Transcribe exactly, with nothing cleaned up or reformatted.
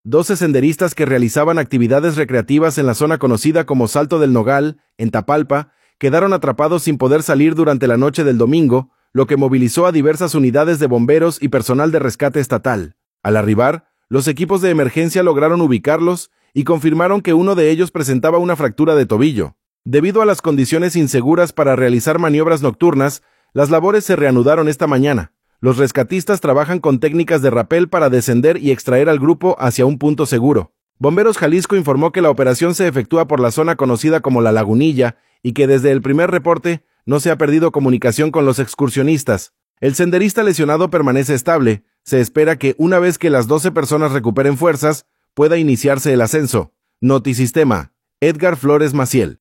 doce senderistas que realizaban actividades recreativas en la zona conocida como Salto del Nogal, en Tapalpa, quedaron atrapados sin poder salir durante la noche del domingo, lo que movilizó a diversas unidades de bomberos y personal de rescate estatal. Al arribar, los equipos de emergencia lograron ubicarlos y confirmaron que uno de ellos presentaba una fractura de tobillo. Debido a las condiciones inseguras para realizar maniobras nocturnas, las labores se reanudaron esta mañana. Los rescatistas trabajan con técnicas de rapel para descender y extraer al grupo hacia un punto seguro. Bomberos Jalisco informó que la operación se efectúa por la zona conocida como La Lagunilla y que desde el primer reporte no se ha perdido comunicación con los excursionistas. El senderista lesionado permanece estable. Se espera que una vez que las doce personas recuperen fuerzas, pueda iniciarse el ascenso. Notisistema. Edgar Flores Maciel.